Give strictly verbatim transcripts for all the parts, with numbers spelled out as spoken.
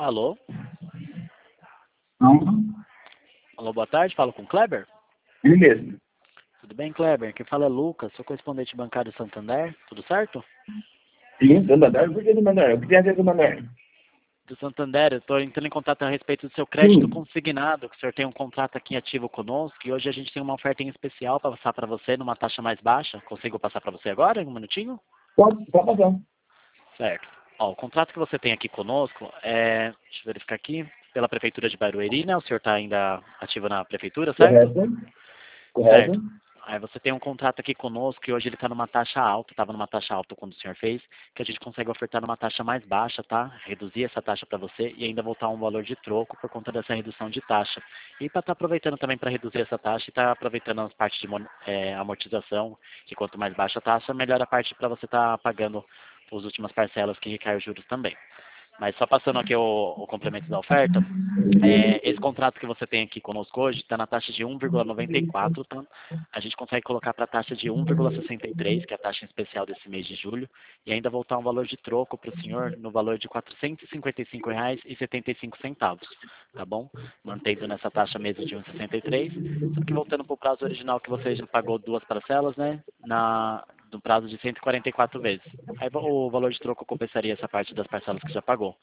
Alô? Não, Alô, boa tarde, falo com o Kleber? ele mesmo. Tudo bem, Kleber? Quem fala é Lucas, sou correspondente bancário Santander, tudo certo? Sim, Santander. Por que Santander? O que tem a ver com Santander? Do Santander, eu estou entrando em contato a respeito do seu crédito Sim. consignado, que o senhor tem um contrato aqui ativo conosco, e hoje a gente tem uma oferta em especial para passar para você numa taxa mais baixa. Consigo passar para você agora, em um minutinho? Pode, pode passar. Certo. Ó, o contrato que você tem aqui conosco é, deixa eu verificar aqui, pela Prefeitura de Barueri, né? O senhor está ainda ativo na Prefeitura, certo? Correto? Certo. Correto? Aí você tem um contrato aqui conosco que hoje ele está numa taxa alta, estava numa taxa alta quando o senhor fez, que a gente consegue ofertar numa taxa mais baixa, tá? Reduzir essa taxa para você e ainda voltar um valor de troco por conta dessa redução de taxa. E para estar aproveitando também para reduzir essa taxa e estar aproveitando as partes de mon- é, amortização, que quanto mais baixa a taxa, melhor a parte para você estar pagando as últimas parcelas que recaem os juros também. Mas só passando aqui o, o complemento da oferta, é, esse contrato que você tem aqui conosco hoje está na taxa de um vírgula noventa e quatro, tá? A gente consegue colocar para a taxa de um vírgula sessenta e três, que é a taxa especial desse mês de julho, e ainda voltar um valor de troco para o senhor no valor de quatrocentos e cinquenta e cinco reais e setenta e cinco centavos, tá bom? Mantendo nessa taxa mesmo de um vírgula sessenta e três, só que voltando para o prazo original que você já pagou duas parcelas, né? Na, no prazo de cento e quarenta e quatro vezes. Aí o valor de troco compensaria essa parte das parcelas que já pagou.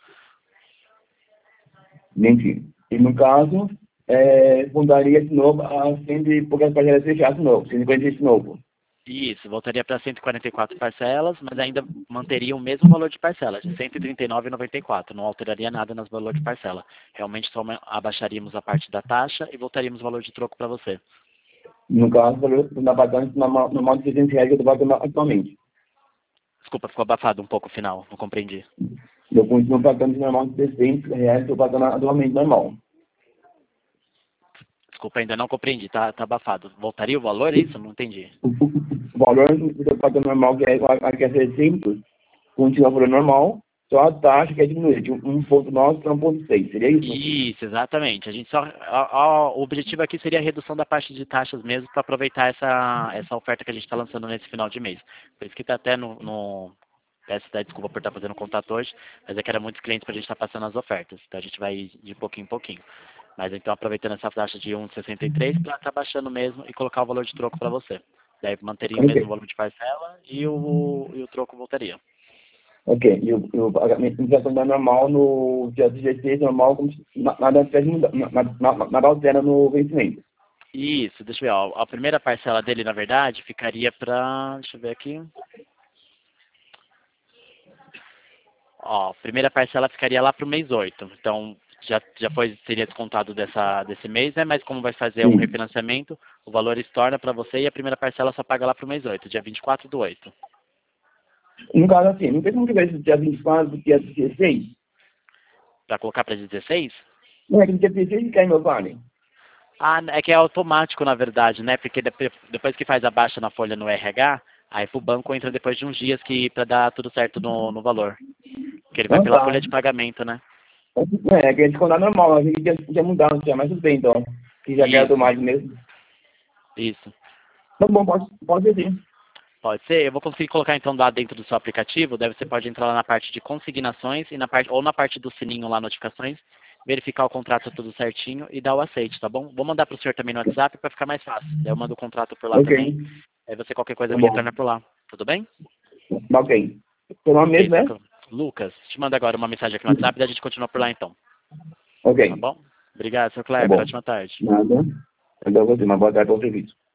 Entendi. E no caso, é, fundaria de novo a cento e poucas parcelas fechadas de novo, cento e cinquenta de novo. Isso, voltaria para cento e quarenta e quatro parcelas, mas ainda manteria o mesmo valor de parcela, de cento e trinta e nove reais e noventa e quatro centavos. Não alteraria nada nos valor de parcela. Realmente só abaixaríamos a parte da taxa e voltaríamos o valor de troco para você. No caso, valor na pagando normal, normal de seiscentos reais que eu estou pagando atualmente. Desculpa, ficou abafado um pouco o final, não compreendi. Eu continuo pagando normal de seiscentos reais que eu estou pagando atualmente normal. Desculpa, ainda não compreendi, tá, tá abafado. Voltaria o valor, é isso? Não entendi. O, o valor que eu estou pagando normal, que é, que é seiscentos, continua o valor normal, só a taxa que é diminuir de um vírgula nove para um vírgula seis, seria isso? Isso, exatamente. A gente só, a- a- o objetivo aqui seria a redução da parte de taxas mesmo para aproveitar essa, essa oferta que a gente está lançando nesse final de mês. Por isso que está até no, no peço até desculpa por estar fazendo contato hoje, mas é que era muitos clientes para a gente estar passando as ofertas. Então a gente vai ir de pouquinho em pouquinho. Mas então aproveitando essa taxa de um vírgula sessenta e três para estar baixando mesmo e colocar o valor de troco para você. Daí manteria o Ok. mesmo valor de parcela e o, e o troco voltaria. Ok. E o, e o pagamento já está normal no dia dezesseis, normal, como se na- nada fez muda- na- na- na- nada altera no vencimento. Isso, deixa eu ver. Ó, a primeira parcela dele, na verdade, ficaria para. Deixa eu ver aqui. Ó, a primeira parcela ficaria lá para o mês oito. Então, já, já foi, seria descontado dessa, desse mês, né? Mas como vai fazer um Sim. refinanciamento, o valor estorna para você e a primeira parcela só paga lá para o mês oito, dia vinte e quatro do oito. No caso, assim, não tem como que ver esse dia vinte e quatro do dia dezesseis? Para colocar para dezesseis? Não é que no dia dezesseis cai meu vale. Ah, é que é automático, na verdade, né? Porque depois depois que faz a baixa na folha no R H, aí pro banco entra depois de uns dias que para dar tudo certo no, no valor. Que ele vai Não pela tá. folha de pagamento, né? É, que a gente contar normal, a gente tinha, tinha mudado já, mas tudo bem, então. Que já quer Isso, automático mesmo. isso. Tá bom, pode, pode ser sim. Pode ser. Eu vou conseguir colocar então lá dentro do seu aplicativo. Deve você pode entrar lá na parte de consignações e na parte ou na parte do sininho lá notificações, verificar o contrato tudo certinho e dar o aceite, tá bom? Vou mandar para o senhor também no WhatsApp para ficar mais fácil. Daí eu mando o contrato por lá Ok. também. Aí você qualquer coisa Tá me bom. retorna por lá. Tudo bem? Tá ok. Seu nome Ok, mesmo, né? tranquilo. Lucas, te mando agora uma mensagem aqui no WhatsApp e a gente continua por lá então. Ok. Tá bom? Obrigado, seu Tá Kleber. bom. Ótima tarde. Nada. Então, você, uma boa tarde, bom serviço.